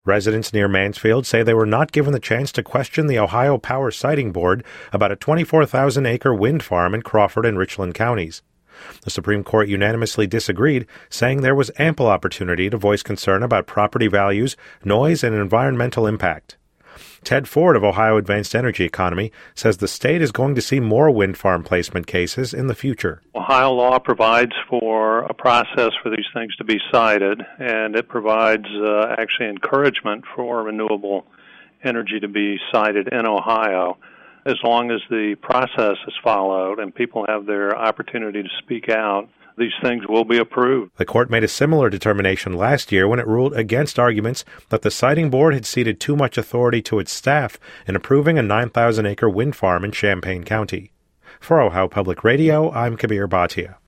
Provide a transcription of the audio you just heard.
Residents near Mansfield say they were not given the chance to question the Ohio Power Siting Board about a 24,000-acre wind farm in Crawford and Richland counties. The Supreme Court unanimously disagreed, saying there was ample opportunity to voice concern about property values, noise, and environmental impact. Ted Ford of Ohio Advanced Energy Economy says the state is going to see more wind farm placement cases in the future. Ohio law provides for a process for these things to be cited, and it provides actually encouragement for renewable energy to be cited in Ohio. As long as the process is followed and people have their opportunity to speak out, these things will be approved. The court made a similar determination last year when it ruled against arguments that the siting board had ceded too much authority to its staff in approving a 9,000-acre wind farm in Champaign County. For Ohio Public Radio, I'm Kabir Bhatia.